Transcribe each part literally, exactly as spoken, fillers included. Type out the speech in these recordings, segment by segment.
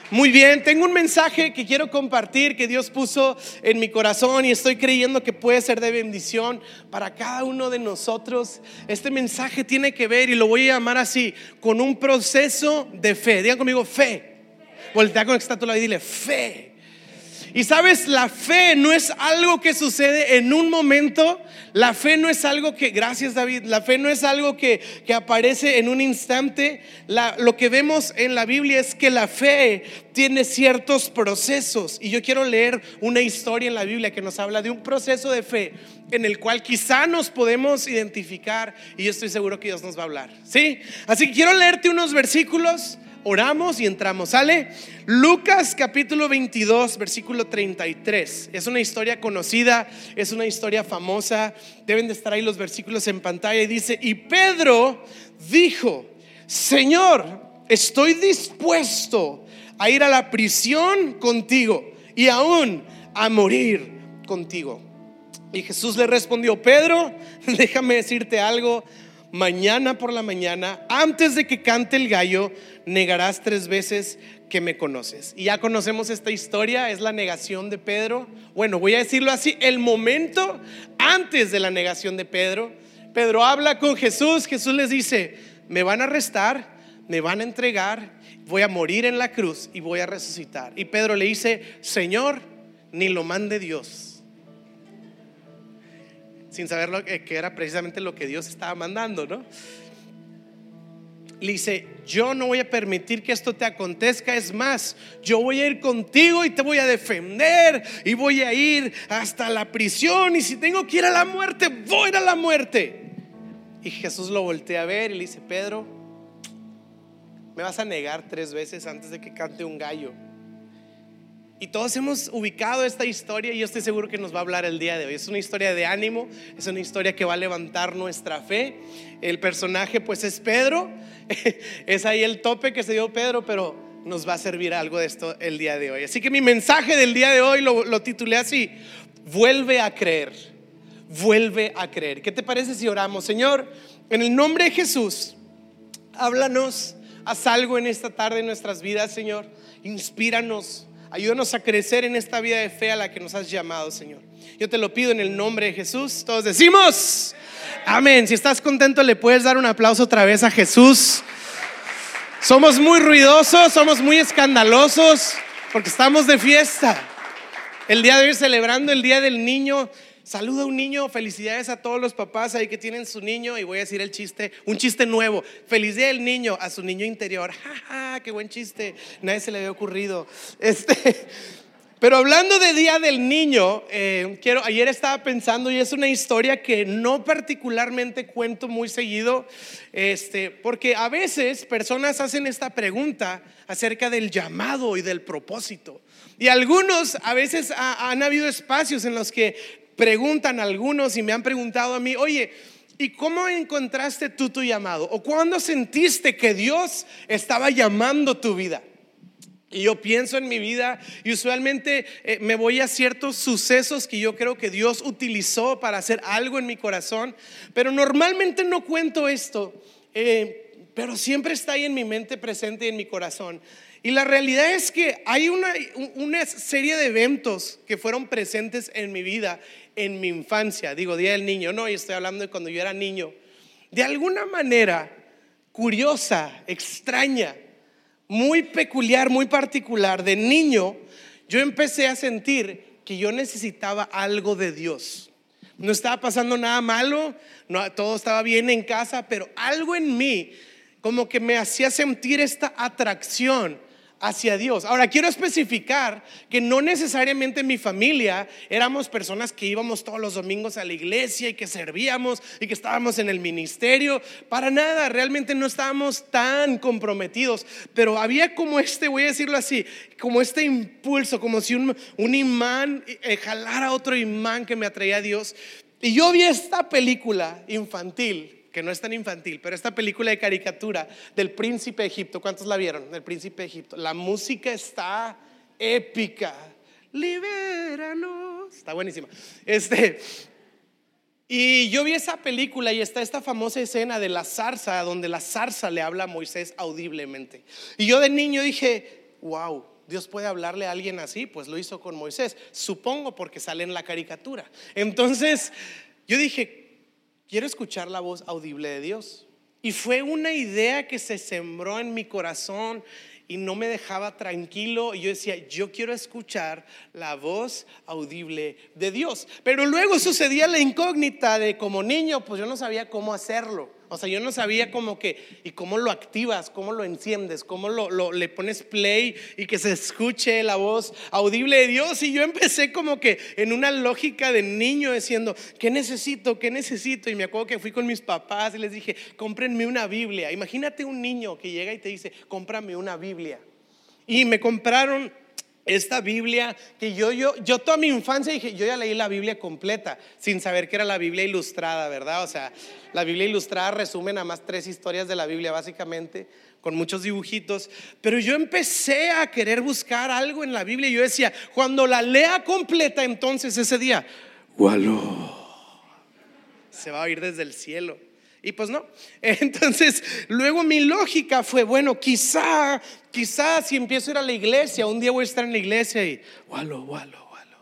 Muy bien, tengo un mensaje que quiero compartir que Dios puso en mi corazón y estoy creyendo que puede ser de bendición para cada uno de nosotros. Este mensaje tiene que ver, y lo voy a llamar así, con un proceso de fe. Digan conmigo, fe. Voltea con el que está a tu lado y dile, fe. Y sabes, la fe no es algo que sucede en un momento. La fe no es algo que, gracias David, la fe no es algo que, que aparece en un instante. la, Lo que vemos en la Biblia es que la fe tiene ciertos procesos. Y yo quiero leer una historia en la Biblia que nos habla de un proceso de fe en el cual quizá nos podemos identificar, y yo estoy seguro que Dios nos va a hablar, ¿sí? Así que quiero leerte unos versículos. Oramos y entramos, ¿sale? Lucas capítulo veintidós, versículo treinta y tres. Es una historia conocida, es una historia famosa. Deben de estar ahí los versículos en pantalla. Y dice: y Pedro dijo: Señor, estoy dispuesto a ir a la prisión contigo y aún a morir contigo. Y Jesús le respondió: Pedro, déjame decirte algo. Mañana por la mañana, antes de que cante el gallo, negarás tres veces que me conoces. Y ya conocemos esta historia, es la negación de Pedro. Bueno, voy a decirlo así, el momento antes de la negación de Pedro. Pedro habla con Jesús. Jesús les dice: me van a arrestar, me van a entregar, voy a morir en la cruz y voy a resucitar. Y Pedro le dice: Señor, ni lo mande Dios. Sin saber lo que, que era precisamente lo que Dios estaba mandando, ¿no? Le dice: yo no voy a permitir que esto te acontezca. Es más, yo voy a ir contigo y te voy a defender, y voy a ir hasta la prisión, y si tengo que ir a la muerte, voy a ir a la muerte. Y Jesús lo voltea a ver y le dice: Pedro, me vas a negar tres veces antes de que cante un gallo. Y todos hemos ubicado esta historia, y yo estoy seguro que nos va a hablar el día de hoy. Es una historia de ánimo, es una historia que va a levantar nuestra fe. El personaje pues es Pedro. Es ahí el tope que se dio Pedro, pero nos va a servir algo de esto el día de hoy. Así que mi mensaje del día de hoy lo, lo titulé así: vuelve a creer. Vuelve a creer. ¿Qué te parece si oramos? Señor, en el nombre de Jesús, háblanos, haz algo en esta tarde en nuestras vidas, Señor. Inspíranos. Ayúdanos a crecer en esta vida de fe a la que nos has llamado, Señor. Yo te lo pido en el nombre de Jesús. Todos decimos amén. Si estás contento, le puedes dar un aplauso otra vez a Jesús. Somos muy ruidosos, somos muy escandalosos porque estamos de fiesta. El día de hoy celebrando el Día del Niño. Saluda a un niño, felicidades a todos los papás ahí que tienen su niño. Y voy a decir el chiste, un chiste nuevo: feliz día del niño a su niño interior. Ja, ja, qué buen chiste, nadie se le había ocurrido. Este, pero hablando de Día del Niño, eh, quiero, ayer estaba pensando, y es una historia que no particularmente cuento muy seguido, este, porque a veces personas hacen esta pregunta acerca del llamado y del propósito. Y algunos, a veces ha, han habido espacios en los que preguntan a algunos, y me han preguntado a mí: oye, ¿y cómo encontraste tú tu llamado? ¿O cuándo sentiste que Dios estaba llamando tu vida? Y yo pienso en mi vida y usualmente eh, me voy a ciertos sucesos que yo creo que Dios utilizó para hacer algo en mi corazón. Pero normalmente no cuento esto, eh, pero siempre está ahí en mi mente presente y en mi corazón. Y la realidad es que hay una, una serie de eventos que fueron presentes en mi vida, en mi infancia. Digo, Día del Niño, no, y estoy hablando de cuando yo era niño. De alguna manera curiosa, extraña, muy peculiar, muy particular, de niño, yo empecé a sentir que yo necesitaba algo de Dios. No estaba pasando nada malo, no, todo estaba bien en casa, pero algo en mí como que me hacía sentir esta atracción hacia Dios. Ahora quiero especificar que no necesariamente en mi familia éramos personas que íbamos todos los domingos a la iglesia y que servíamos y que estábamos en el ministerio. Para nada, realmente no estábamos tan comprometidos, pero había como este, voy a decirlo así, como este impulso, como si un, un imán eh, jalara otro imán que me atraía a Dios. Y yo vi esta película infantil, que no es tan infantil, pero esta película de caricatura del Príncipe de Egipto. ¿Cuántos la vieron? Del Príncipe de Egipto. La música está épica. Libéranos. Está buenísima. Este, y yo vi esa película y está esta famosa escena de la zarza, donde la zarza le habla a Moisés audiblemente. Y yo de niño dije: wow, Dios puede hablarle a alguien así, pues lo hizo con Moisés, supongo, porque sale en la caricatura. Entonces yo dije, quiero escuchar la voz audible de Dios. Y fue una idea que se sembró en mi corazón y no me dejaba tranquilo. Y yo decía, yo quiero escuchar la voz audible de Dios. Pero luego sucedía la incógnita de, como niño, pues yo no sabía cómo hacerlo. O sea, yo no sabía cómo que, y cómo lo activas, cómo lo enciendes, cómo lo, lo, le pones play y que se escuche la voz audible de Dios. Y yo empecé como que en una lógica de niño diciendo, ¿qué necesito? ¿Qué necesito? Y me acuerdo que fui con mis papás y les dije, cómprenme una Biblia. Imagínate un niño que llega y te dice, cómprame una Biblia. Y me compraron esta Biblia que yo, yo, yo toda mi infancia dije, yo ya leí la Biblia completa sin saber que era la Biblia ilustrada, ¿verdad? O sea, la Biblia ilustrada resume nada más tres historias de la Biblia básicamente, con muchos dibujitos. Pero yo empecé a querer buscar algo en la Biblia y yo decía, cuando la lea completa, entonces ese día, ¡waló! Se va a oír desde el cielo. Y pues no. Entonces luego mi lógica fue, bueno, quizá Quizá si empiezo a ir a la iglesia, un día voy a estar en la iglesia y walo, walo, walo,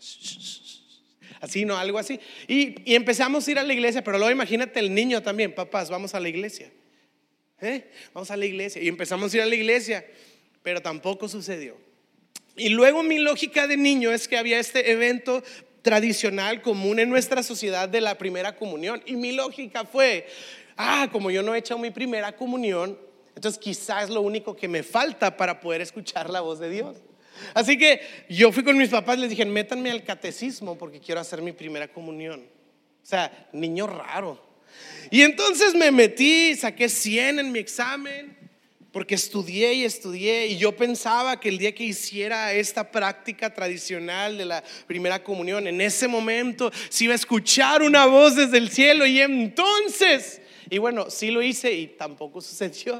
así, no, algo así. Y, y empezamos a ir a la iglesia. Pero luego imagínate el niño también, papás, vamos a la iglesia, ¿eh? Vamos a la iglesia. Y empezamos a ir a la iglesia, pero tampoco sucedió. Y luego mi lógica de niño es que había este evento tradicional común en nuestra sociedad de la primera comunión. Y mi lógica fue, ah, como yo no he hecho mi primera comunión, entonces quizás es lo único que me falta para poder escuchar la voz de Dios. Así que yo fui con mis papás y les dije, métanme al catecismo porque quiero hacer mi primera comunión. O sea, niño raro. Y entonces me metí, saqué cien en mi examen, porque estudié y estudié. Y yo pensaba que el día que hiciera esta práctica tradicional de la primera comunión, en ese momento se iba a escuchar una voz desde el cielo. Y entonces, y bueno, sí lo hice y tampoco sucedió.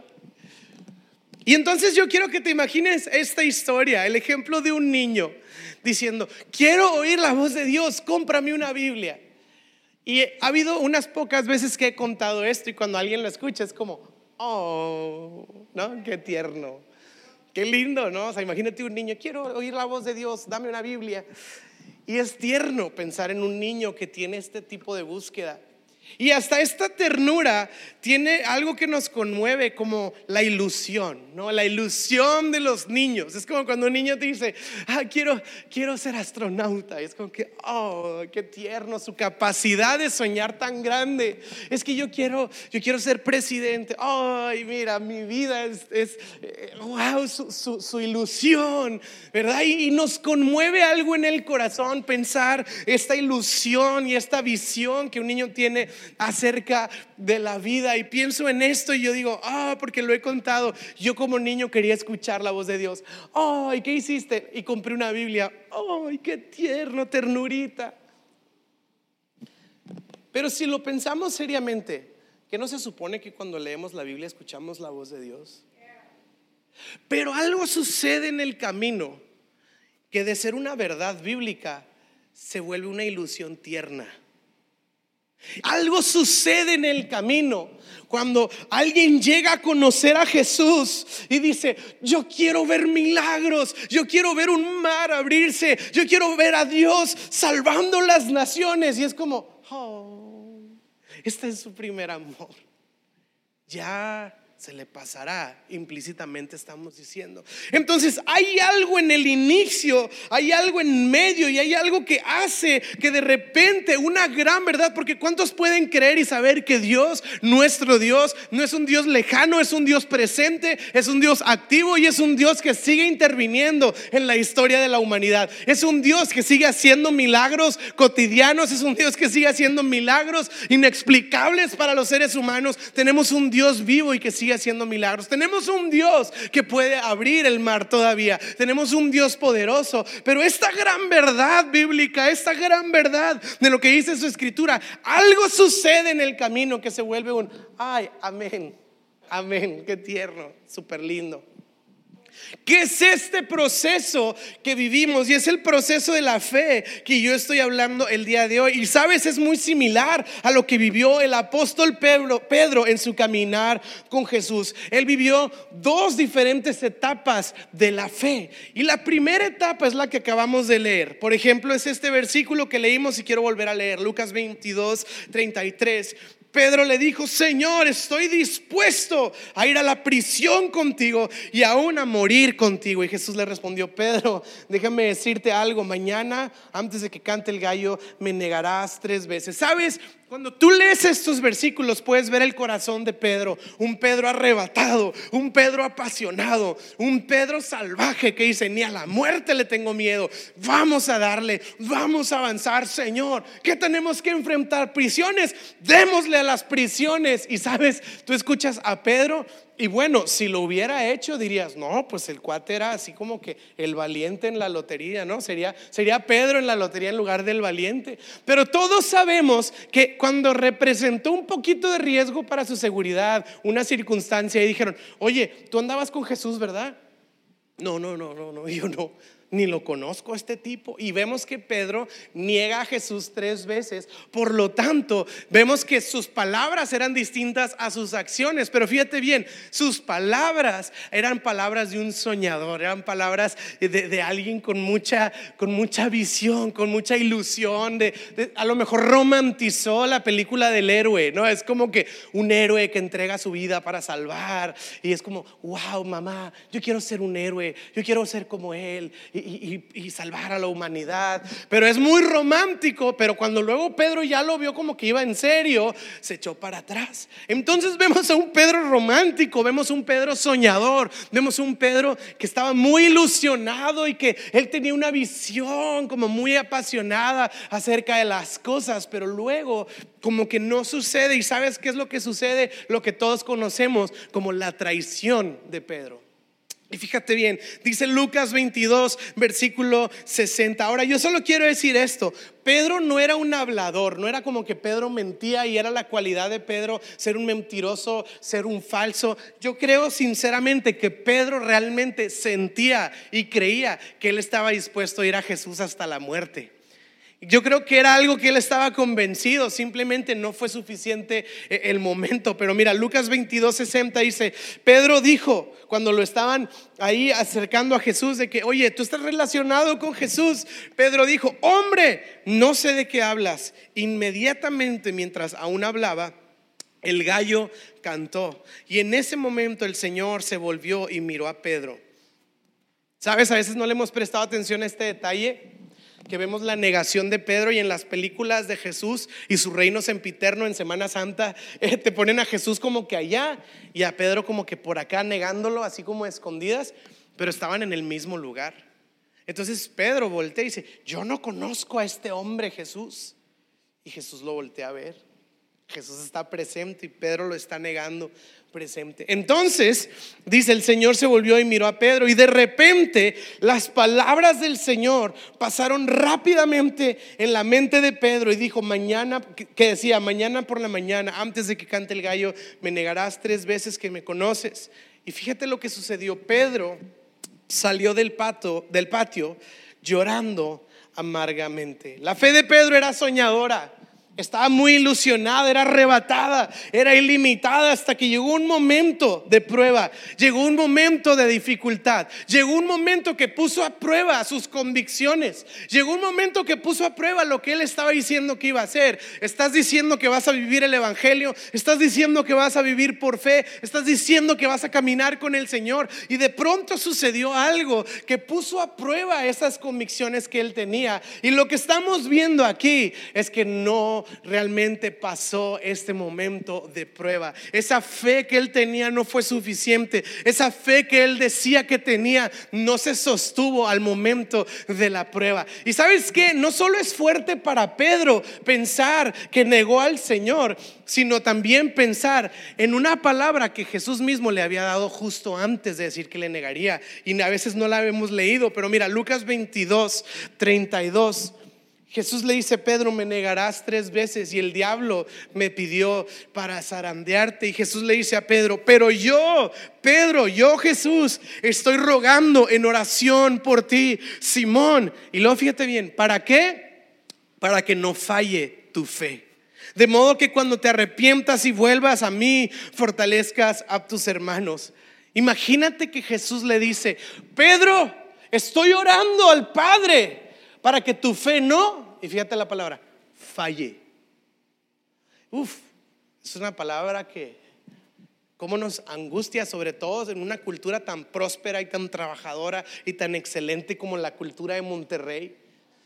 Y entonces yo quiero que te imagines esta historia, el ejemplo de un niño diciendo, quiero oír la voz de Dios, cómprame una Biblia. Y ha habido unas pocas veces que he contado esto y cuando alguien lo escucha es como, oh, ¿no? Qué tierno, qué lindo, ¿no? O sea, imagínate un niño, quiero oír la voz de Dios, dame una Biblia. Y es tierno pensar en un niño que tiene este tipo de búsqueda. Y hasta esta ternura tiene algo que nos conmueve, como la ilusión, ¿no? La ilusión de los niños. Es como cuando un niño te dice, ah, quiero, quiero ser astronauta. Y es como que, oh, qué tierno, su capacidad de soñar tan grande. Es que yo quiero, yo quiero ser presidente. Ay, mira, mi vida es, es wow, su, su, su ilusión, ¿verdad? Y, y nos conmueve algo en el corazón pensar esta ilusión y esta visión que un niño tiene acerca de la vida. Y pienso en esto y yo digo, ah, porque lo he contado, yo como niño quería escuchar la voz de Dios. Ay, ¿qué hiciste? Y compré una Biblia. Ay, qué tierno, ternurita. Pero si lo pensamos seriamente, ¿qué no se supone que cuando leemos la Biblia escuchamos la voz de Dios? Pero algo sucede en el camino que de ser una verdad bíblica se vuelve una ilusión tierna. Algo sucede en el camino cuando alguien llega a conocer a Jesús y dice, yo quiero ver milagros, yo quiero ver un mar abrirse, yo quiero ver a Dios salvando las naciones. Y es como, oh, este es su primer amor. Ya se le pasará, implícitamente estamos diciendo. Entonces hay algo en el inicio, hay algo en medio y hay algo que hace que de repente una gran verdad, porque ¿cuántos pueden creer y saber que Dios, nuestro Dios, no es un Dios lejano, es un Dios presente, es un Dios activo y es un Dios que sigue interviniendo en la historia de la humanidad? Es un Dios que sigue haciendo milagros cotidianos, es un Dios que sigue haciendo milagros inexplicables para los seres humanos. Tenemos un Dios vivo y que sigue haciendo milagros. Tenemos un Dios que puede abrir el mar todavía. Tenemos un Dios poderoso. Pero esta gran verdad bíblica, esta gran verdad de lo que dice su escritura, algo sucede en el camino que se vuelve un, ay, amén, amén, qué tierno, súper lindo. ¿Qué es este proceso que vivimos? Y es el proceso de la fe que yo estoy hablando el día de hoy. Y sabes, es muy similar a lo que vivió el apóstol Pedro, Pedro en su caminar con Jesús. Él vivió dos diferentes etapas de la fe. Y la primera etapa es la que acabamos de leer. Por ejemplo, es este versículo que leímos y quiero volver a leer. Lucas veintidós, treinta y tres. Pedro le dijo: Señor, estoy dispuesto a ir a la prisión contigo y aún a morir contigo. Y Jesús le respondió: Pedro, déjame decirte algo, mañana antes de que cante el gallo me negarás tres veces. ¿Sabes? Cuando tú lees estos versículos puedes ver el corazón de Pedro. Un Pedro arrebatado, un Pedro apasionado, un Pedro salvaje que dice: ni a la muerte le tengo miedo, vamos a darle, vamos a avanzar. Señor, ¿qué tenemos que enfrentar? Prisiones, démosle a las prisiones. Y sabes, tú escuchas a Pedro y bueno, si lo hubiera hecho dirías: no, pues el cuate era así como que el valiente en la lotería, ¿no? Sería, sería Pedro en la lotería en lugar del valiente. Pero todos sabemos que cuando representó un poquito de riesgo para su seguridad, una circunstancia, y dijeron: oye, tú andabas con Jesús, ¿verdad? No, no, no, no, no, yo no, ni lo conozco a este tipo. Y vemos que Pedro niega a Jesús tres veces. Por lo tanto, vemos que sus palabras eran distintas a sus acciones. Pero fíjate bien, sus palabras eran palabras de un soñador, eran palabras de, de alguien con mucha, con mucha visión, con mucha ilusión, de, de, a lo mejor romantizó la película del héroe, ¿no? Es como que un héroe que entrega su vida para salvar. Y es como: wow, mamá, yo quiero ser un héroe, yo quiero ser como él Y, y, y salvar a la humanidad. Pero es muy romántico. Pero cuando luego Pedro ya lo vio como que iba en serio, se echó para atrás. Entonces vemos a un Pedro romántico, vemos un Pedro soñador, vemos un Pedro que estaba muy ilusionado y que él tenía una visión como muy apasionada acerca de las cosas. Pero luego como que no sucede. ¿Y sabes qué es lo que sucede? Lo que todos conocemos como la traición de Pedro. Y fíjate bien, dice Lucas veintidós, versículo sesenta. Ahora yo solo quiero decir esto: Pedro no era un hablador, no era como que Pedro mentía y era la cualidad de Pedro ser un mentiroso, ser un falso. Yo creo sinceramente que Pedro realmente sentía y creía que él estaba dispuesto a ir a Jesús hasta la muerte. Yo creo que era algo que él estaba convencido, simplemente no fue suficiente el momento. Pero mira, Lucas veintidós, sesenta dice: Pedro dijo, cuando lo estaban ahí acercando a Jesús, de que: oye, tú estás relacionado con Jesús. Pedro dijo: hombre, no sé de qué hablas. Inmediatamente, mientras aún hablaba, el gallo cantó. Y en ese momento el Señor se volvió y miró a Pedro. ¿Sabes? A veces no le hemos prestado atención a este detalle, que vemos la negación de Pedro, y en las películas de Jesús y su reino sempiterno en Semana Santa eh, te ponen a Jesús como que allá y a Pedro como que por acá negándolo, así como escondidas, pero estaban en el mismo lugar. Entonces Pedro voltea y dice: yo no conozco a este hombre, Jesús. Y Jesús lo voltea a ver. Jesús está presente y Pedro lo está negando presente. Entonces dice: el Señor se volvió y miró a Pedro, y de repente las palabras del Señor pasaron rápidamente en la mente de Pedro, y dijo: mañana, que decía: mañana por la mañana, antes de que cante el gallo, me negarás tres veces que me conoces. Y fíjate lo que sucedió. Pedro salió del patio, del patio llorando amargamente. La fe de Pedro era soñadora, estaba muy ilusionada, era arrebatada, era ilimitada, hasta que llegó un momento de prueba, llegó un momento de dificultad, llegó un momento que puso a prueba sus convicciones, llegó un momento que puso a prueba lo que él estaba diciendo que iba a hacer. Estás diciendo que vas a vivir el evangelio, estás diciendo que vas a vivir por fe, estás diciendo que vas a caminar con el Señor, y de pronto sucedió algo que puso a prueba esas convicciones que él tenía. Y lo que estamos viendo aquí es que no realmente pasó este momento de prueba. Esa fe que él tenía no fue suficiente. Esa fe que él decía que tenía no se sostuvo al momento de la prueba. Y ¿sabes qué? No solo es fuerte para Pedro pensar que negó al Señor, sino también pensar en una palabra que Jesús mismo le había dado justo antes de decir que le negaría. Y a veces no la hemos leído, pero mira, Lucas veintidós, treinta y dos. Jesús le dice: Pedro, me negarás tres veces. Y el diablo me pidió para zarandearte. Y Jesús le dice a Pedro: pero yo, Pedro, yo Jesús, estoy rogando en oración por ti, Simón. Y luego fíjate bien, ¿para qué? Para que no falle tu fe. De modo que cuando te arrepientas y vuelvas a mí, fortalezcas a tus hermanos. Imagínate que Jesús le dice: Pedro, estoy orando al Padre para que tu fe no, y fíjate la palabra, falle. Uf, es una palabra que cómo nos angustia, sobre todo en una cultura tan próspera y tan trabajadora y tan excelente como la cultura de Monterrey.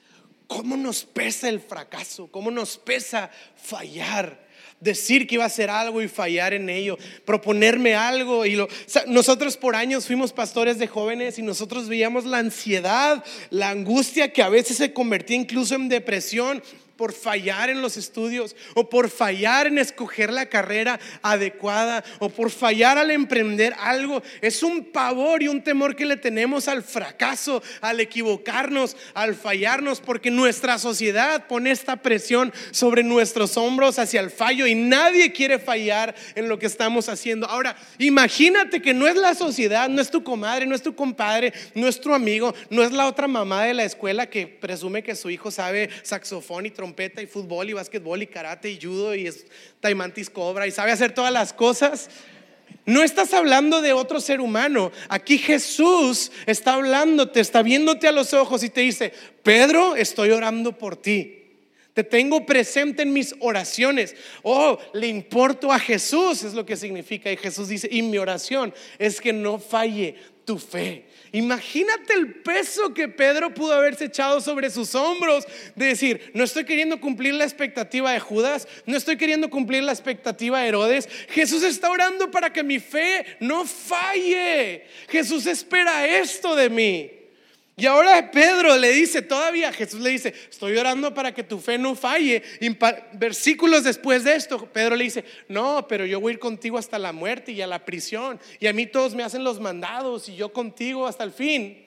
Cómo nos pesa el fracaso, cómo nos pesa fallar. Decir que iba a hacer algo y fallar en ello, proponerme algo y lo, o sea, nosotros por años fuimos pastores de jóvenes y nosotros veíamos la ansiedad, la angustia que a veces se convertía incluso en depresión por fallar en los estudios, o por fallar en escoger la carrera adecuada, o por fallar al emprender algo. Es un pavor y un temor que le tenemos al fracaso, al equivocarnos, al fallarnos, porque nuestra sociedad pone esta presión sobre nuestros hombros hacia el fallo, y nadie quiere fallar en lo que estamos haciendo. Ahora, imagínate que no es la sociedad, no es tu comadre, no es tu compadre, no es tu amigo, no es la otra mamá de la escuela que presume que su hijo sabe saxofón y trompeta y fútbol y básquetbol y karate y judo y es taimantis cobra y sabe hacer todas las cosas. No estás hablando de otro ser humano. Aquí Jesús está hablándote, está viéndote a los ojos y te dice: Pedro, estoy orando por ti. Te tengo presente en mis oraciones. Oh, le importo a Jesús, es lo que significa. Y Jesús dice: y mi oración es que no falle tu fe. Imagínate el peso que Pedro pudo haberse echado sobre sus hombros, de decir: no estoy queriendo cumplir la expectativa de Judas, no estoy queriendo cumplir la expectativa de Herodes. Jesús está orando para que mi fe no falle. Jesús espera esto de mí. Y ahora Pedro le dice, todavía Jesús le dice: estoy orando para que tu fe no falle. Y versículos después de esto, Pedro le dice: no, pero yo voy a ir contigo hasta la muerte y a la prisión, y a mí todos me hacen los mandados, y yo contigo hasta el fin.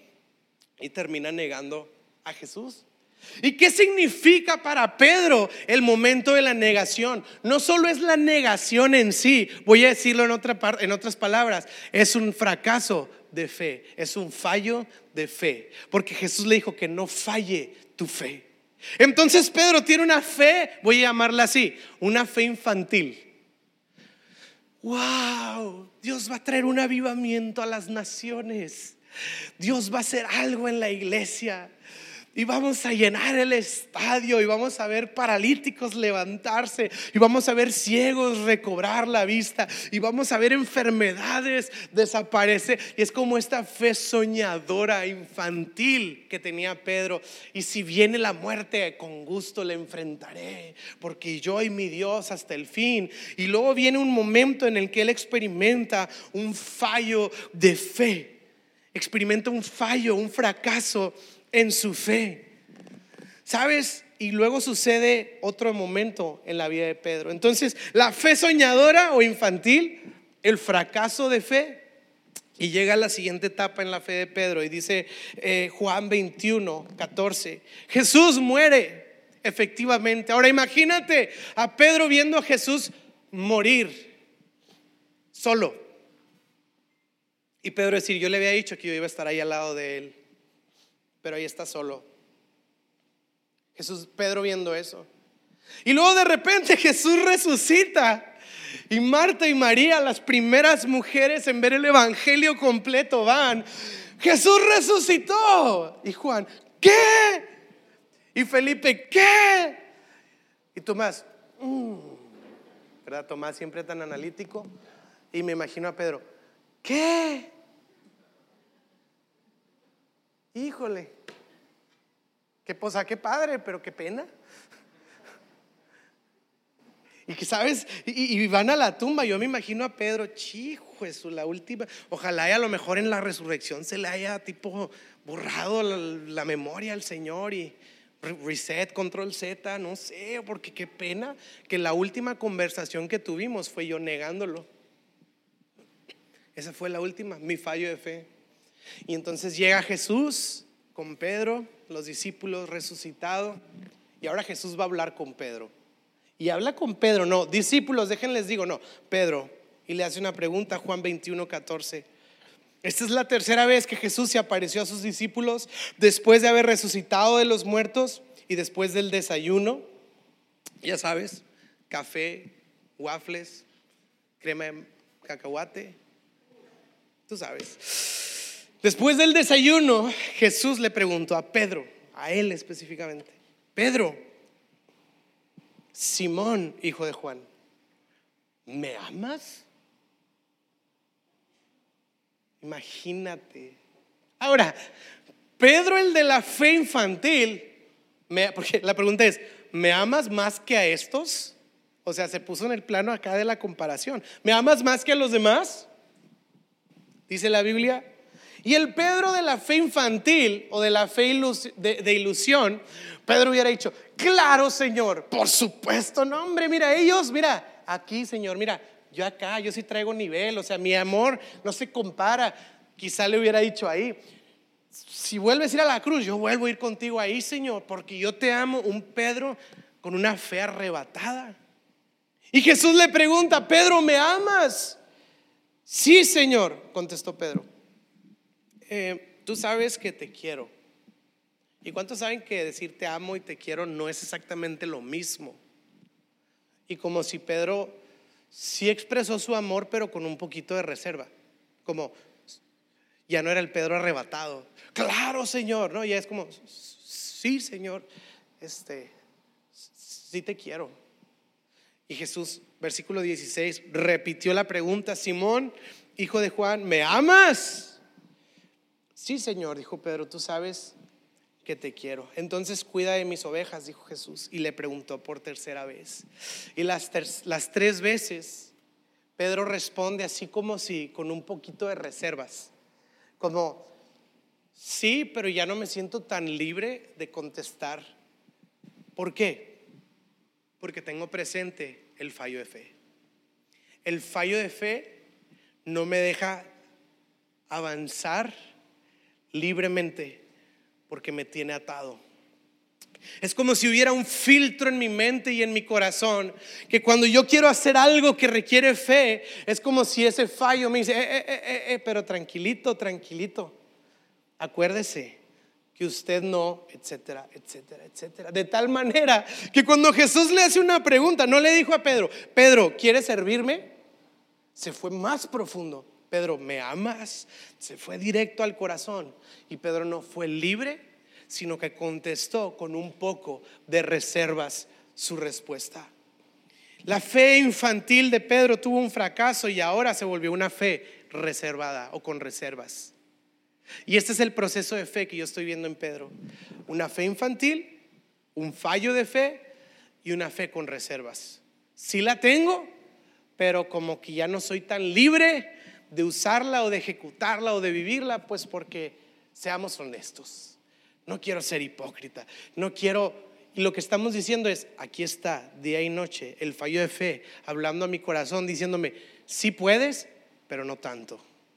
Y termina negando a Jesús. ¿Y qué significa para Pedro el momento de la negación? No solo es la negación en sí, voy a decirlo en, otra parte, en otras palabras, es un fracaso de fe, es un fallo de fe, porque Jesús le dijo que no falle tu fe. Entonces Pedro tiene una fe, voy a llamarla así, una fe infantil. Wow, Dios va a traer un avivamiento a las naciones. Dios va a hacer algo en la iglesia. Y vamos a llenar el estadio, y vamos a ver paralíticos levantarse, y vamos a ver ciegos recobrar la vista, y vamos a ver enfermedades desaparecer. Y es como esta fe soñadora infantil que tenía Pedro. Y si viene la muerte, con gusto la enfrentaré, porque yo y mi Dios hasta el fin. Y luego viene un momento en el que él experimenta un fallo de fe, experimenta un fallo, un fracaso en su fe, ¿sabes? Y luego sucede otro momento en la vida de Pedro. Entonces, la fe soñadora o infantil, el fracaso de fe, y llega a la siguiente etapa en la fe de Pedro. Y dice eh, Juan veintiuno, catorce: Jesús muere efectivamente. Ahora imagínate a Pedro viendo a Jesús morir solo, y Pedro decir: yo le había dicho que yo iba a estar ahí al lado de él, pero ahí está solo. Jesús, Pedro viendo eso. Y luego de repente Jesús resucita, y Marta y María, las primeras mujeres en ver el evangelio completo, van: Jesús resucitó. Y Juan: ¿qué? Y Felipe: ¿qué? Y Tomás, mmm, ¿verdad? Tomás siempre tan analítico. Y me imagino a Pedro: ¿qué? Híjole, qué posa, qué padre, pero qué pena. Y que sabes, y, y van a la tumba. Yo me imagino a Pedro: chijo, Jesús, la última. Ojalá y a lo mejor en la resurrección se le haya tipo borrado la, la memoria al Señor, y reset, control Z, no sé, porque qué pena que la última conversación que tuvimos fue yo negándolo. Esa fue la última, mi fallo de fe. Y entonces llega Jesús con Pedro, los discípulos, resucitado, Y ahora Jesús va a hablar con Pedro. Y habla con Pedro, no, discípulos, déjenles digo, no, Pedro. Y le hace una pregunta, Juan veintiuno, catorce. Esta es la tercera vez que Jesús se apareció a sus discípulos después de haber resucitado de los muertos y después del desayuno. Ya sabes, café, waffles, crema de cacahuate, tú sabes. Después del desayuno, Jesús le preguntó a Pedro, a él específicamente: Pedro, Simón, hijo de Juan, ¿me amas? Imagínate. Ahora, Pedro, el de la fe infantil, me, porque la pregunta es: ¿me amas más que a estos? O sea, se puso en el plano acá de la comparación. ¿Me amas más que a los demás? Dice la Biblia. Y el Pedro de la fe infantil o de la fe ilus- de, de ilusión, Pedro hubiera dicho: claro, Señor, por supuesto. No, hombre, mira, ellos, mira, aquí, Señor, mira, yo acá, yo sí traigo nivel. O sea, mi amor no se compara. Quizá le hubiera dicho ahí: si vuelves a ir a la cruz, yo vuelvo a ir contigo ahí, Señor, porque yo te amo. Un Pedro con una fe arrebatada. Y Jesús le pregunta: Pedro, ¿me amas? Sí, Señor, contestó Pedro. Eh, tú sabes que te quiero. ¿Y cuántos saben que decir te amo y te quiero no es exactamente lo mismo? Y como si Pedro sí expresó su amor, pero con un poquito de reserva. Como ya no era el Pedro arrebatado. Claro, Señor, ¿no? Ya es como: sí, Señor, este, sí te quiero. Y Jesús, versículo dieciséis, repitió la pregunta: Simón, hijo de Juan, ¿me amas? Sí, Señor, dijo Pedro, tú sabes que te quiero. Entonces cuida de mis ovejas, dijo Jesús. Y le preguntó por tercera vez. Y las, ter- las tres veces Pedro responde así como si con un poquito de reservas. Como: sí, pero ya no me siento tan libre de contestar. ¿Por qué? Porque tengo presente el fallo de fe. El fallo de fe no me deja avanzar libremente porque me tiene atado. Es como si hubiera un filtro en mi mente y en mi corazón, que cuando yo quiero hacer algo que requiere fe, es como si ese fallo me dice: eh, eh, eh, eh, pero tranquilito, tranquilito, acuérdese que usted no, etcétera, etcétera, etcétera. De tal manera que cuando Jesús le hace una pregunta, no le dijo a Pedro: Pedro, ¿quieres servirme? Se fue más profundo. Pedro, ¿me amas? Se fue directo al corazón. Y Pedro no fue libre, sino que contestó con un poco de reservas su respuesta. La fe infantil de Pedro tuvo un fracaso y ahora se volvió una fe reservada o con reservas. Y este es el proceso de fe que yo estoy viendo en Pedro: una fe infantil, un fallo de fe y una fe con reservas. Sí la tengo, pero como que ya no soy tan libre de usarla o de ejecutarla o de vivirla, pues porque, seamos honestos, no quiero ser hipócrita, no quiero. Y lo que estamos diciendo es: aquí está día y noche el fallo de fe hablando a mi corazón, diciéndome: sí puedes, pero no tanto.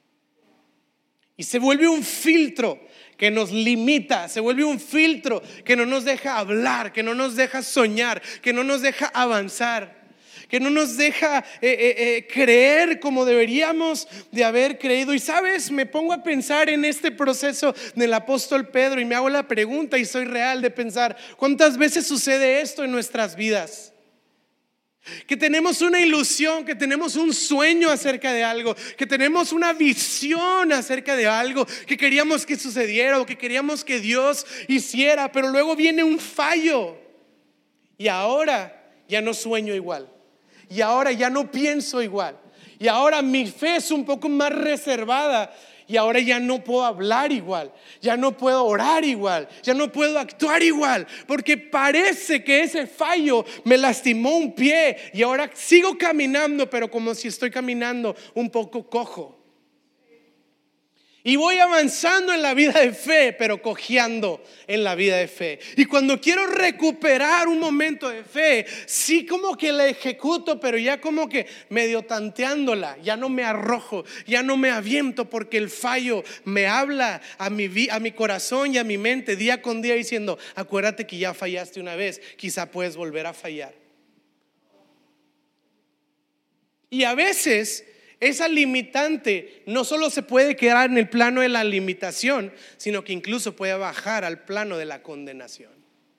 Y se vuelve un filtro que nos limita, se vuelve un filtro que no nos deja hablar, que no nos deja soñar, que no nos deja avanzar, que no nos deja eh, eh, eh, creer como deberíamos de haber creído. Y sabes, me pongo a pensar en este proceso del apóstol Pedro y me hago la pregunta, y soy real de pensar: ¿cuántas veces sucede esto en nuestras vidas? Que tenemos una ilusión, que tenemos un sueño acerca de algo, que tenemos una visión acerca de algo que queríamos que sucediera o que queríamos que Dios hiciera, pero luego viene un fallo y ahora ya no sueño igual, y ahora ya no pienso igual, y ahora mi fe es un poco más reservada. Y ahora ya no puedo hablar igual, ya no puedo orar igual, ya no puedo actuar igual, porque parece que ese fallo me lastimó un pie y ahora sigo caminando, pero como si estoy caminando un poco cojo. Y voy avanzando en la vida de fe, pero cojeando en la vida de fe. Y cuando quiero recuperar un momento de fe, sí como que la ejecuto, pero ya como que medio tanteándola. Ya no me arrojo, ya no me aviento, porque el fallo me habla a mi, a mi corazón y a mi mente día con día diciendo: acuérdate que ya fallaste una vez, quizá puedes volver a fallar. Y a veces esa limitante no solo se puede quedar en el plano de la limitación, sino que incluso puede bajar al plano de la condenación.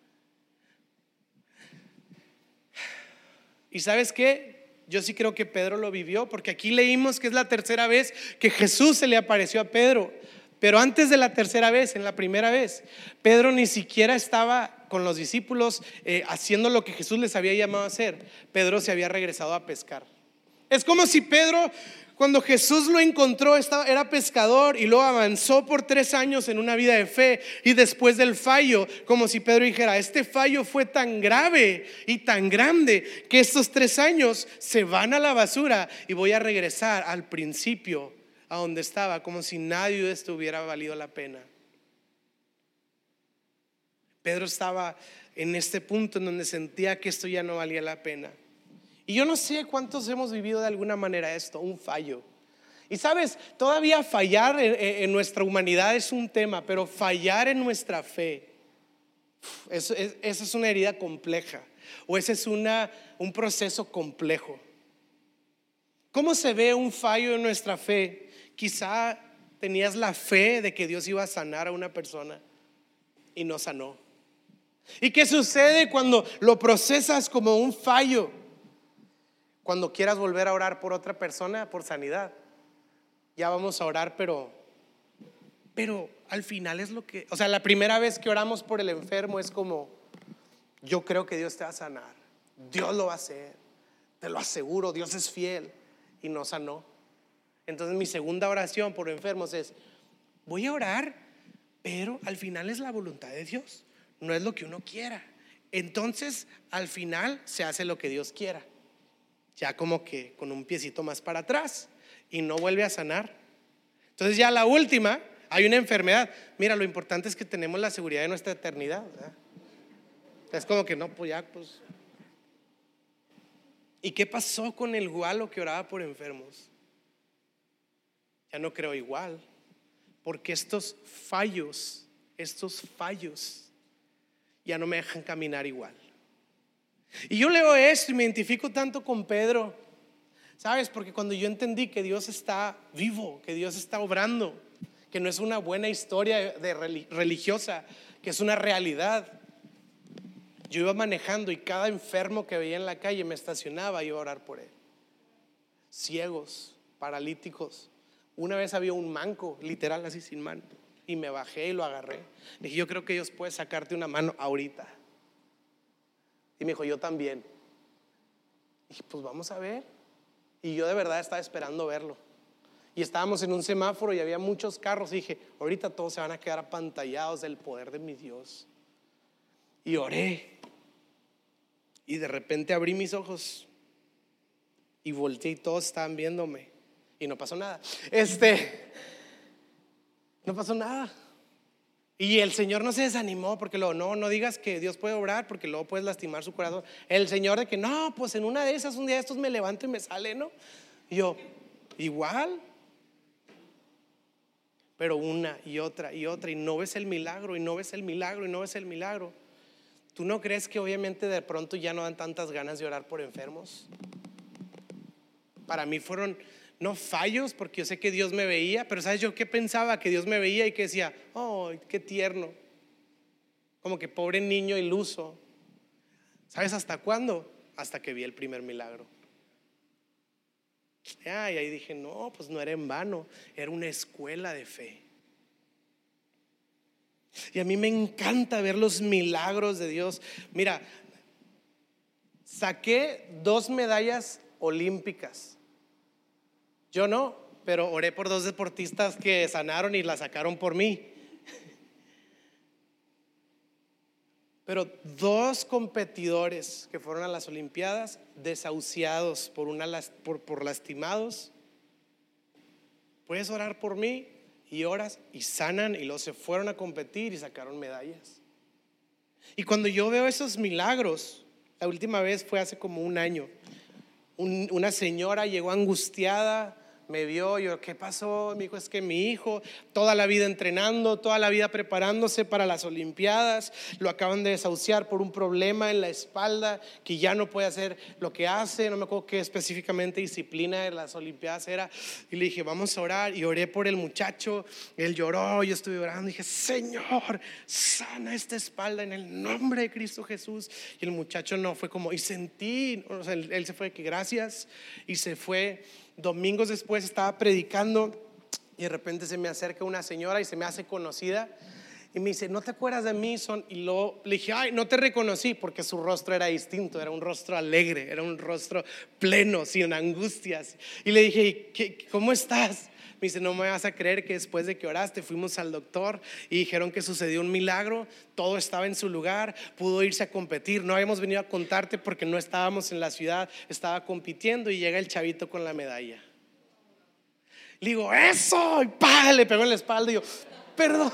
¿Y sabes qué? Yo sí creo que Pedro lo vivió, porque aquí leímos que es la tercera vez que Jesús se le apareció a Pedro. Pero antes de la tercera vez, en la primera vez, Pedro ni siquiera estaba con los discípulos eh, haciendo lo que Jesús les había llamado a hacer. Pedro se había regresado a pescar. Es como si Pedro, cuando Jesús lo encontró, estaba, era pescador, y luego avanzó por tres años en una vida de fe. Y después del fallo, como si Pedro dijera: este fallo fue tan grave y tan grande que estos tres años se van a la basura y voy a regresar al principio, a donde estaba, como si nadie de esto hubiera valido la pena. Pedro estaba en este punto en donde sentía que esto ya no valía la pena. Y yo no sé cuántos hemos vivido de alguna manera esto, un fallo. Y sabes, todavía fallar en, en nuestra humanidad es un tema, pero fallar en nuestra fe, eso es, eso es una herida compleja, o ese es una, un proceso complejo. ¿Cómo se ve un fallo en nuestra fe? Quizá tenías la fe de que Dios iba a sanar a una persona y no sanó. ¿Y qué sucede cuando lo procesas como un fallo? Cuando quieras volver a orar por otra persona, por sanidad, ya vamos a orar, pero Pero al final es lo que, o sea, la primera vez que oramos por el enfermo es como: yo creo que Dios te va a sanar, Dios lo va a hacer, te lo aseguro, Dios es fiel. Y no sanó. Entonces mi segunda oración por enfermos es: voy a orar, pero al final es la voluntad de Dios, no es lo que uno quiera. Entonces al final se hace lo que Dios quiera, ya como que con un piecito más para atrás, y no vuelve a sanar. Entonces ya la última, hay una enfermedad. Mira, lo importante es que tenemos la seguridad de nuestra eternidad, ¿verdad? Es como que no, pues ya, pues. ¿Y qué pasó con el gualo que oraba por enfermos? Ya no creo igual, porque estos fallos, estos fallos ya no me dejan caminar igual. Y yo leo esto y me identifico tanto con Pedro, ¿sabes? Porque cuando yo entendí que Dios está vivo, que Dios está obrando, que no es una buena historia de religiosa, que es una realidad. Yo iba manejando y cada enfermo que veía en la calle me estacionaba y iba a orar por él. Ciegos, paralíticos. Una vez había un manco, literal así sin mano, y me bajé y lo agarré. Le dije: yo creo que Dios puede sacarte una mano ahorita. Y me dijo: yo también. Y dije: pues vamos a ver. Y yo de verdad estaba esperando verlo. Y estábamos en un semáforo y había muchos carros, y dije: ahorita todos se van a quedar apantallados del poder de mi Dios. Y oré, y de repente abrí mis ojos y volteé y todos estaban viéndome, y no pasó nada. Este, no pasó nada. Y el Señor no se desanimó, porque luego: no, no digas que Dios puede obrar, porque luego puedes lastimar su corazón. El Señor de que: no, pues en una de esas, un día de estos me levanto y me sale, ¿no? Y yo: igual. Pero una y otra y otra, y no ves el milagro, y no ves el milagro, y no ves el milagro. ¿Tú no crees que obviamente de pronto ya no dan tantas ganas de orar por enfermos? Para mí fueron no fallos, porque yo sé que Dios me veía, pero ¿sabes yo qué pensaba? Que Dios me veía y que decía: oh, qué tierno, como que pobre niño iluso. ¿Sabes hasta cuándo? Hasta que vi el primer milagro. Ah, y ahí dije: no, pues no era en vano, era una escuela de fe. Y a mí me encanta ver los milagros de Dios. Mira, saqué dos medallas olímpicas. Yo no, pero oré por dos deportistas que sanaron y la sacaron por mí. Pero dos competidores que fueron a las Olimpiadas desahuciados por, una, por, por lastimados. ¿Puedes orar por mí? y horas y sanan, y luego se fueron a competir y sacaron medallas. Y cuando yo veo esos milagros, la última vez fue hace como un año. Un, una señora llegó angustiada, me vio, yo, ¿qué pasó? Me dijo, es que mi hijo toda la vida entrenando, toda la vida preparándose para las olimpiadas, lo acaban de desahuciar por un problema en la espalda, que ya no puede hacer lo que hace. No me acuerdo qué específicamente disciplina de las olimpiadas era. Y le dije, vamos a orar, y oré por el muchacho. Él lloró, yo estuve orando, y dije, Señor, sana esta espalda en el nombre de Cristo Jesús. Y el muchacho no, fue como, y sentí, o sea, él, él se fue, que gracias, y se fue. Domingos después estaba predicando y de repente se me acerca una señora y se me hace conocida y me dice, ¿no te acuerdas de mí, Son? Y luego le dije, ay, no te reconocí, porque su rostro era distinto, era un rostro alegre, era un rostro pleno, sin angustias. Y le dije, ¿Qué, ¿cómo estás? Me dice, no me vas a creer que después de que oraste fuimos al doctor y dijeron que sucedió un milagro, todo estaba en su lugar, pudo irse a competir. No habíamos venido a contarte porque no estábamos en la ciudad, estaba compitiendo, y llega el chavito con la medalla. Le digo, eso, y pa, le pegó en la espalda y yo, perdón.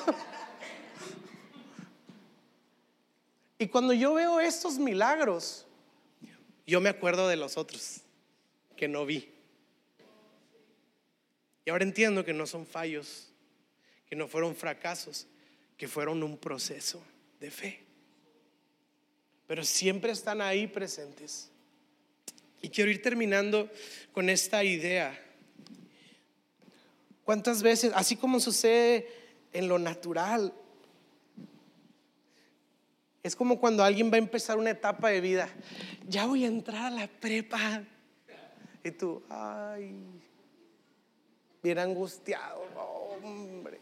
Y cuando yo veo estos milagros, yo me acuerdo de los otros que no vi. Y ahora entiendo que no son fallos, que no fueron fracasos, que fueron un proceso de fe. Pero siempre están ahí presentes. Y quiero ir terminando con esta idea. ¿Cuántas veces, así como sucede en lo natural, es como cuando alguien va a empezar una etapa de vida? Ya voy a entrar a la prepa. Y tú, ay, bien angustiado, no, hombre.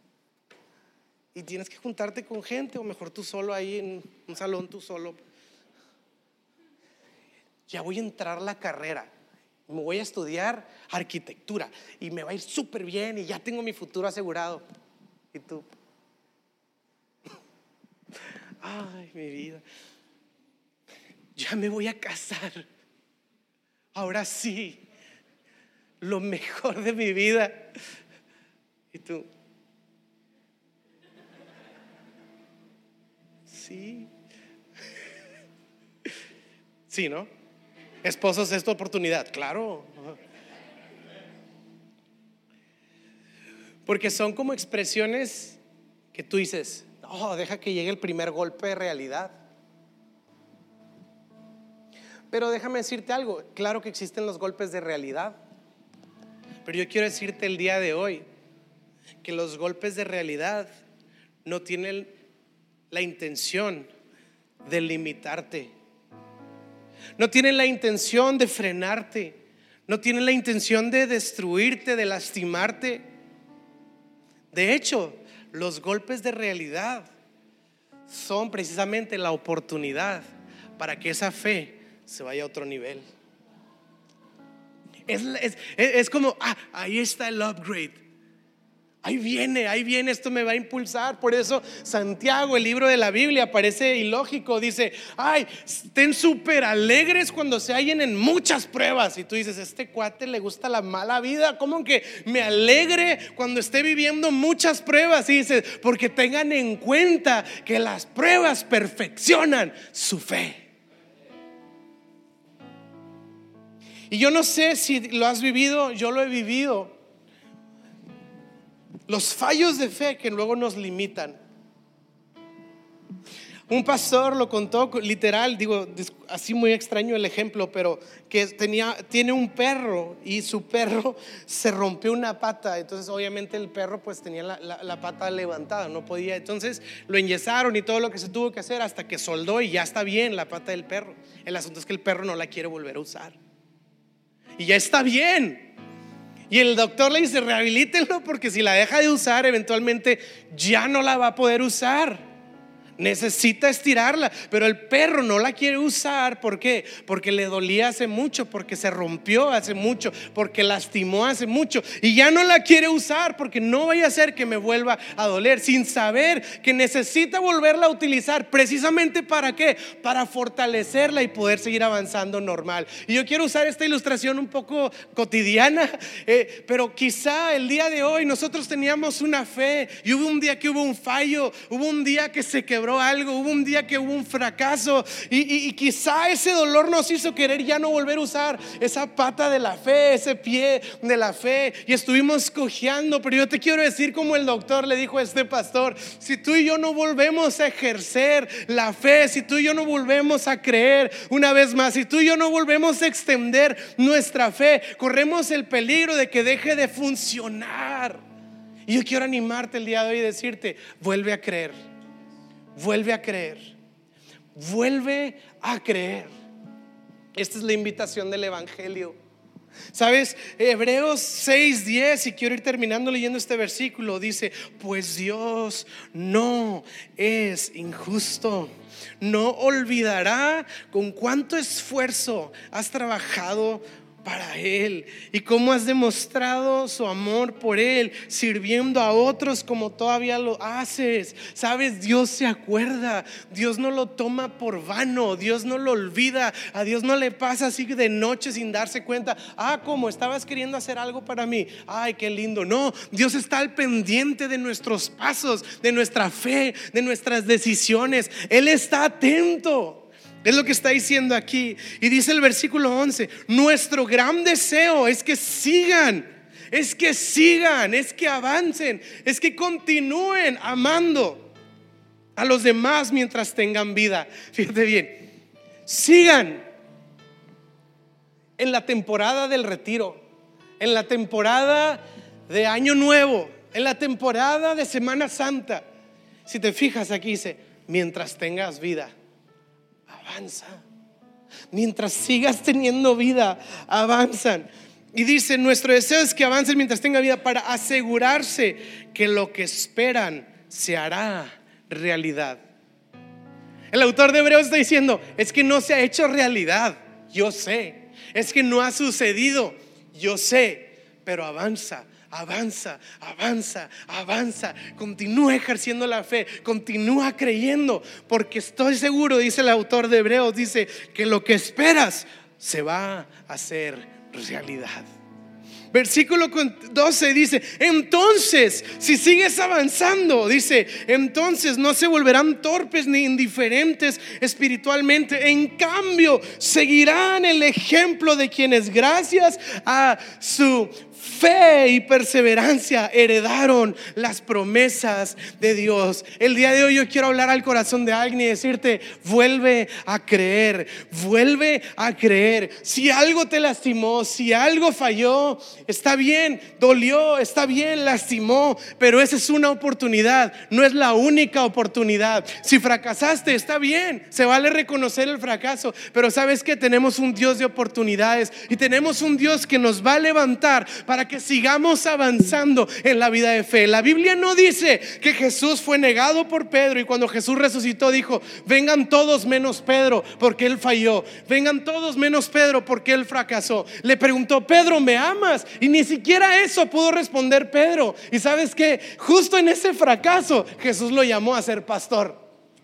Y tienes que juntarte con gente, o mejor tú solo ahí en un salón, tú solo. Ya voy a entrar a la carrera, me voy a estudiar arquitectura y me va a ir súper bien y ya tengo mi futuro asegurado. Y tú, ay, mi vida, ya me voy a casar, ahora sí, lo mejor de mi vida. Y tú, sí, sí, ¿no? Esposos, esta oportunidad, claro. Porque son como expresiones que tú dices, no, deja que llegue el primer golpe de realidad. Pero déjame decirte algo, claro que existen los golpes de realidad, pero yo quiero decirte el día de hoy que los golpes de realidad no tienen la intención de limitarte, no tienen la intención de frenarte, no tienen la intención de destruirte, de lastimarte. De hecho, los golpes de realidad son precisamente la oportunidad para que esa fe se vaya a otro nivel. Es, es, es como, ah, ahí está el upgrade. Ahí viene, ahí viene, esto me va a impulsar. Por eso Santiago, el libro de la Biblia, parece ilógico. Dice, ay, estén súper alegres cuando se hallen en muchas pruebas. Y tú dices, este cuate le gusta la mala vida. ¿Cómo que me alegre cuando esté viviendo muchas pruebas? Y dice, porque tengan en cuenta que las pruebas perfeccionan su fe. Y yo no sé si lo has vivido, yo lo he vivido. Los fallos de fe que luego nos limitan. Un pastor lo contó literal, digo, así muy extraño el ejemplo, pero que tenía, tiene un perro y su perro se rompió una pata. Entonces obviamente el perro pues tenía la, la, la pata levantada, no podía. Entonces lo enyesaron y todo lo que se tuvo que hacer hasta que soldó y ya está bien la pata del perro. El asunto es que el perro no la quiere volver a usar. Y ya está bien. Y el doctor le dice, rehabilítenlo, porque si la deja de usar eventualmente ya no la va a poder usar. necesita estirarla, pero el perro no la quiere usar. ¿Por qué? Porque le dolía hace mucho, porque se rompió hace mucho, porque lastimó hace mucho, y ya no la quiere usar porque no vaya a ser que me vuelva a doler, sin saber que necesita volverla a utilizar. ¿Precisamente para qué? Para fortalecerla y poder seguir avanzando normal. Y yo quiero usar esta ilustración un poco cotidiana, eh, pero quizá el día de hoy nosotros teníamos una fe y hubo un día que hubo un fallo, hubo un día que se quebró algo, hubo un día que hubo un fracaso, y, y, y quizá ese dolor nos hizo querer ya no volver a usar esa pata de la fe, ese pie de la fe, y estuvimos cojeando. Pero yo te quiero decir, como el doctor le dijo a este pastor, si tú y yo no volvemos a ejercer la fe, si tú y yo no volvemos a creer una vez más, si tú y yo no volvemos a extender nuestra fe, corremos el peligro de que deje de funcionar. Y yo quiero animarte el día de hoy y decirte: vuelve a creer. Vuelve a creer, vuelve a creer. Esta es la invitación del evangelio. ¿Sabes? Hebreos seis diez, y quiero ir terminando leyendo este versículo, dice: pues Dios no es injusto, no olvidará con cuánto esfuerzo has trabajado para Él y cómo has demostrado su amor por Él, sirviendo a otros como todavía lo haces. Sabes, Dios se acuerda, Dios no lo toma por vano, Dios no lo olvida, a Dios no le pasa así de noche sin darse cuenta: ah, como estabas queriendo hacer algo para mí, ay, qué lindo. No, Dios está al pendiente de nuestros pasos, de nuestra fe, de nuestras decisiones. Él está atento. Es lo que está diciendo aquí. Y dice el versículo once: nuestro gran deseo es que sigan, es que sigan, es que avancen, es que continúen amando a los demás mientras tengan vida. Fíjate bien, sigan en la temporada del retiro, en la temporada de Año Nuevo, en la temporada de Semana Santa. Si te fijas aquí dice: mientras tengas vida, avanza. Mientras sigas teniendo vida, avanzan. Y dice: nuestro deseo es que avancen mientras tenga vida, para asegurarse que lo que esperan se hará realidad. El autor de Hebreos está diciendo: es que no se ha hecho realidad, yo sé. Es que no ha sucedido, yo sé. Pero avanza, avanza, avanza, avanza. Continúa ejerciendo la fe, continúa creyendo, porque estoy seguro, dice el autor de Hebreos, dice que lo que esperas se va a hacer realidad. Versículo doce dice: entonces, si sigues avanzando, dice, entonces no se volverán torpes ni indiferentes espiritualmente. En cambio, seguirán el ejemplo de quienes, gracias a su fe y perseverancia, heredaron las promesas de Dios. El día de hoy yo quiero hablar al corazón de alguien y decirte: vuelve a creer, vuelve a creer. Si algo te lastimó, si algo falló, está bien, dolió, está bien, lastimó, pero esa es una oportunidad, no es la única oportunidad. Si fracasaste, está bien, se vale reconocer el fracaso, pero sabes que tenemos un Dios de oportunidades y tenemos un Dios que nos va a levantar para que sigamos avanzando en la vida de fe. La Biblia no dice que Jesús fue negado por Pedro y cuando Jesús resucitó dijo: vengan todos menos Pedro, porque él falló. Vengan todos menos Pedro, porque él fracasó. Le preguntó: Pedro, ¿me amas? Y ni siquiera eso pudo responder Pedro. Y sabes que justo en ese fracaso Jesús lo llamó a ser pastor.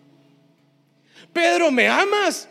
Pedro, ¿me amas?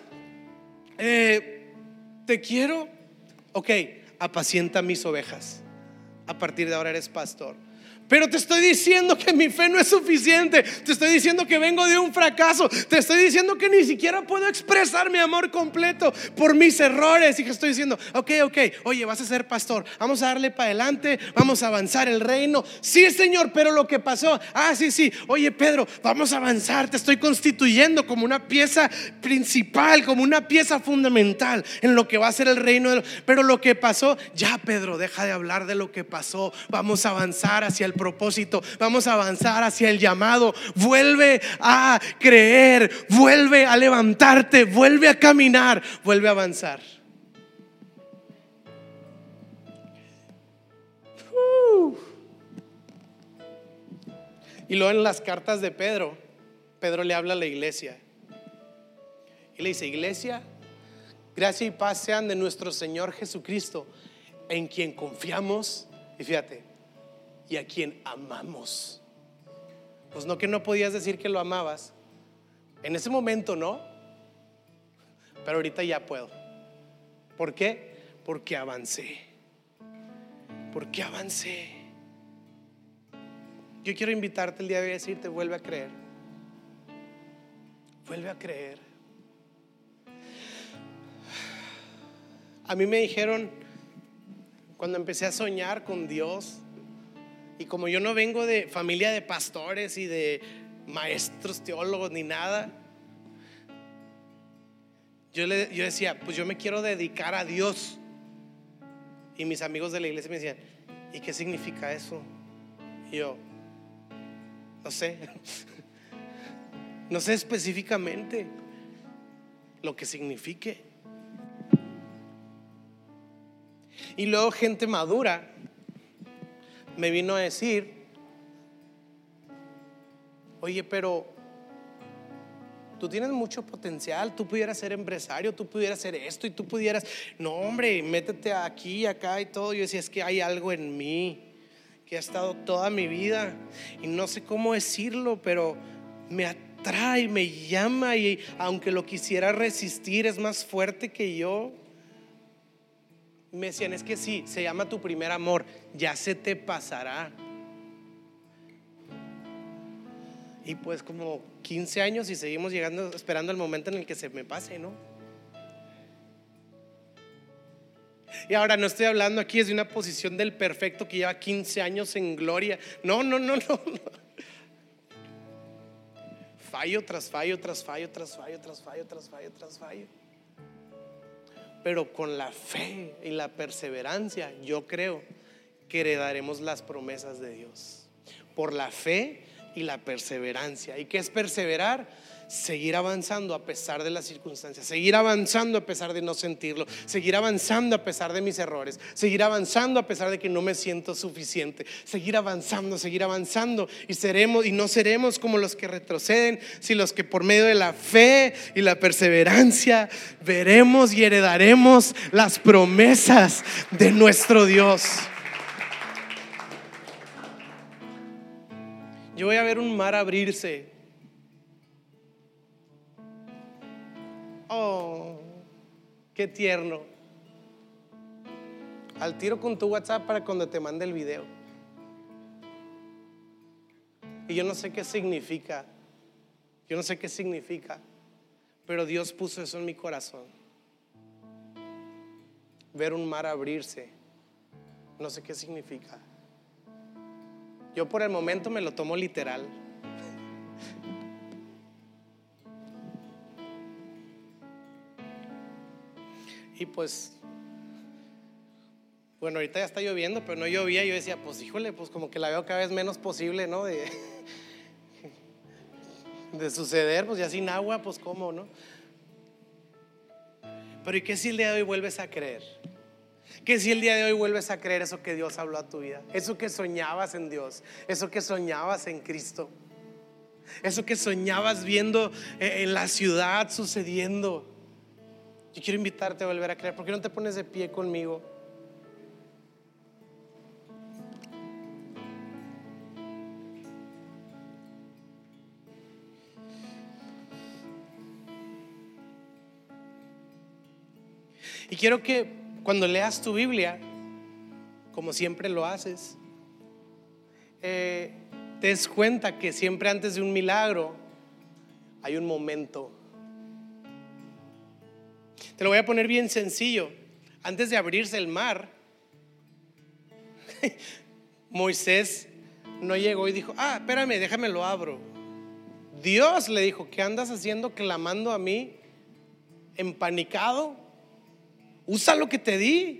Eh, ¿Te quiero? Ok, apacienta mis ovejas. A partir de ahora eres pastor. Pero te estoy diciendo que mi fe no es suficiente. Te estoy diciendo que vengo de un fracaso. Te estoy diciendo que ni siquiera puedo expresar mi amor completo por mis errores. Y que estoy diciendo: ok, ok, oye, vas a ser pastor, vamos a darle para adelante, vamos a avanzar el reino. Sí, Señor, pero lo que pasó, ah, sí, sí, oye, Pedro, vamos a avanzar. Te estoy constituyendo como una pieza principal, como una pieza fundamental en lo que va a ser el reino de... Pero lo que pasó, ya, Pedro, deja de hablar de lo que pasó. Vamos a avanzar hacia el propósito, vamos a avanzar hacia el llamado. Vuelve a creer, vuelve a levantarte, vuelve a caminar, vuelve a avanzar. uh. Y luego en las cartas de Pedro Pedro le habla a la iglesia y le dice: iglesia, gracia y paz sean de nuestro Señor Jesucristo, en quien confiamos, y fíjate, y a quien amamos. Pues no que no podías decir que lo amabas en ese momento, no, pero ahorita ya puedo. ¿Por qué? Porque avancé. Porque avancé. Yo quiero invitarte el día de hoy a decirte: vuelve a creer. Vuelve a creer. A mí me dijeron, cuando empecé a soñar con Dios, y como yo no vengo de familia de pastores y de maestros, teólogos ni nada, yo, le, yo decía: pues yo me quiero dedicar a Dios. Y mis amigos de la iglesia me decían: ¿y qué significa eso? Y yo: no sé. No sé específicamente lo que signifique. Y luego gente madura me vino a decir: oye, pero tú tienes mucho potencial, tú pudieras ser empresario, tú pudieras hacer esto y tú pudieras, no hombre, métete aquí, acá y todo. Yo decía: es que hay algo en mí que ha estado toda mi vida y no sé cómo decirlo, pero me atrae, me llama, y aunque lo quisiera resistir, es más fuerte que yo. Me decían: es que sí, se llama tu primer amor, ya se te pasará. Y pues como quince años y seguimos llegando, esperando el momento en el que se me pase, ¿no? Y ahora no estoy hablando aquí desde una posición del perfecto que lleva quince años en gloria. No, no, no, no, no. Fallo tras fallo, tras fallo, tras fallo, tras fallo, tras fallo, tras fallo. Pero con la fe y la perseverancia, yo creo que heredaremos las promesas de Dios. Por la fe y la perseverancia. ¿Y qué es perseverar? Seguir avanzando a pesar de las circunstancias, seguir avanzando a pesar de no sentirlo, seguir avanzando a pesar de mis errores, seguir avanzando a pesar de que no me siento suficiente, seguir avanzando, seguir avanzando. Y seremos, y no seremos como los que retroceden, sino los que por medio de la fe y la perseverancia veremos y heredaremos las promesas de nuestro Dios. Yo voy a ver un mar abrirse. Oh, qué tierno. Al tiro con tu WhatsApp para cuando te mande el video. Y yo no sé qué significa. Yo no sé qué significa, pero Dios puso eso en mi corazón. Ver un mar abrirse. No sé qué significa. Yo por el momento me lo tomo literal. Y pues, bueno, ahorita ya está lloviendo, pero no llovía. Yo decía: pues híjole, pues como que la veo cada vez menos posible, ¿no? De, de suceder, pues ya sin agua, pues cómo, ¿no? Pero ¿y qué si el día de hoy vuelves a creer? ¿Qué si el día de hoy vuelves a creer eso que Dios habló a tu vida? Eso que soñabas en Dios, eso que soñabas en Cristo, eso que soñabas viendo en la ciudad sucediendo. Yo quiero invitarte a volver a creer. ¿Por qué no te pones de pie conmigo? Y quiero que cuando leas tu Biblia, como siempre lo haces, eh, te des cuenta que siempre antes de un milagro hay un momento. Te lo voy a poner bien sencillo. Antes de abrirse el mar, Moisés no llegó y dijo: ah, espérame, déjame lo abro. Dios le dijo: ¿qué andas haciendo clamando a mí empanicado? Usa lo que te di.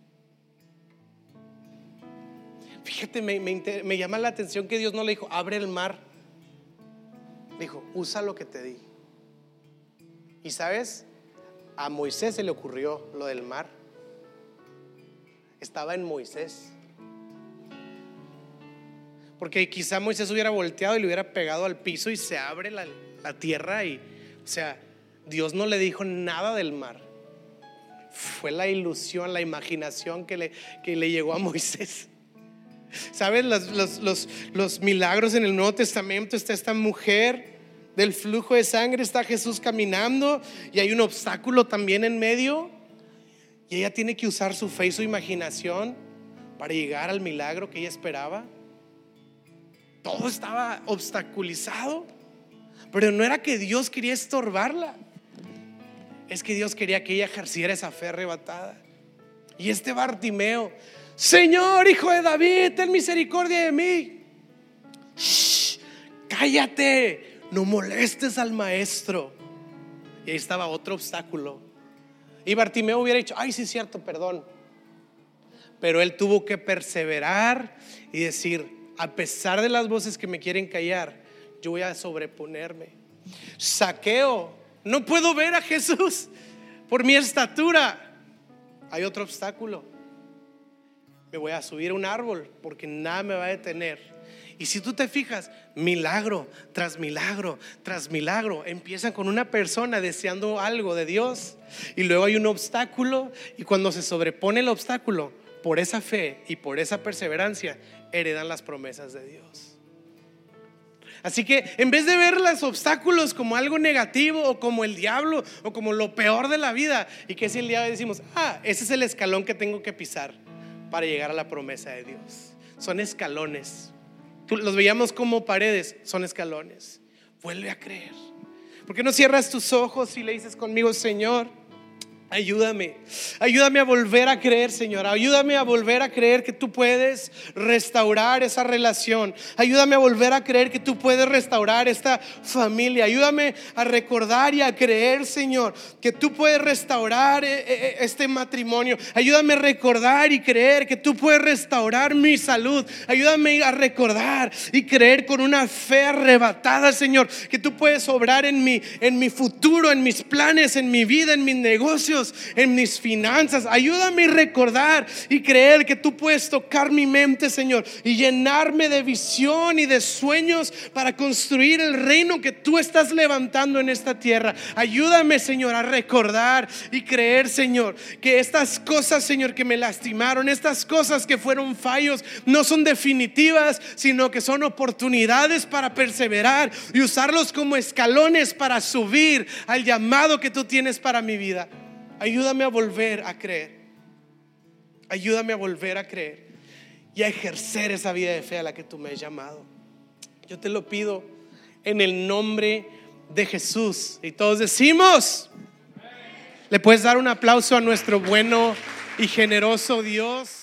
Fíjate, me, me, me llama la atención que Dios no le dijo: abre el mar. Dijo: usa lo que te di. Y sabes, a Moisés se le ocurrió lo del mar. Estaba en Moisés. porque quizá Moisés hubiera volteado y le hubiera pegado al piso y se abre la, la tierra y, o sea, Dios no le dijo nada del mar. Fue la ilusión, la imaginación que le, que le llegó a Moisés. ¿Sabes? Los, los, los, los milagros en el Nuevo Testamento. Está esta mujer del flujo de sangre, está Jesús caminando y hay un obstáculo también en medio, y ella tiene que usar su fe y su imaginación para llegar al milagro que ella esperaba. Todo estaba obstaculizado, pero no era que Dios quería estorbarla, es que Dios quería que ella ejerciera esa fe arrebatada. Y este Bartimeo: Señor, hijo de David, ten misericordia de mí. Shh, cállate, no molestes al maestro. Y ahí estaba otro obstáculo. Y Bartimeo hubiera dicho: ay, sí es cierto, perdón. Pero él tuvo que perseverar y decir: a pesar de las voces que me quieren callar, yo voy a sobreponerme. Zaqueo: no puedo ver a Jesús por mi estatura. Hay otro obstáculo: me voy a subir a un árbol porque nada me va a detener. Y si tú te fijas, milagro tras milagro tras milagro empiezan con una persona deseando algo de Dios, y luego hay un obstáculo, y cuando se sobrepone el obstáculo, por esa fe y por esa perseverancia, heredan las promesas de Dios. Así que en vez de ver los obstáculos como algo negativo o como el diablo o como lo peor de la vida, y que si el día decimos: ah, ese es el escalón que tengo que pisar para llegar a la promesa de Dios. Son escalones. Tú los veíamos como paredes, son escalones. Vuelve a creer. ¿Por qué no cierras tus ojos y le dices conmigo: Señor, ayúdame, ayúdame a volver a creer, Señor. Ayúdame a volver a creer que tú puedes restaurar esa relación. Ayúdame a volver a creer que tú puedes restaurar esta familia. Ayúdame a recordar y a creer, Señor, que tú puedes restaurar este matrimonio. Ayúdame a recordar y creer que tú puedes restaurar mi salud. Ayúdame a recordar y creer con una fe arrebatada, Señor, que tú puedes obrar en mi, en mi futuro, en mis planes, en mi vida, en mis negocios, en mis finanzas. Ayúdame a recordar y creer que tú puedes tocar mi mente, Señor, y llenarme de visión y de sueños para construir el reino que tú estás levantando en esta tierra. Ayúdame, Señor, a recordar y creer, Señor, que estas cosas, Señor, que me lastimaron, estas cosas que fueron fallos, no son definitivas, sino que son oportunidades para perseverar y usarlos como escalones para subir al llamado que tú tienes para mi vida. Ayúdame a volver a creer. Ayúdame a volver a creer y a ejercer esa vida de fe a la que tú me has llamado. Yo te lo pido en el nombre de Jesús. Y todos decimos: ¿le puedes dar un aplauso a nuestro bueno y generoso Dios?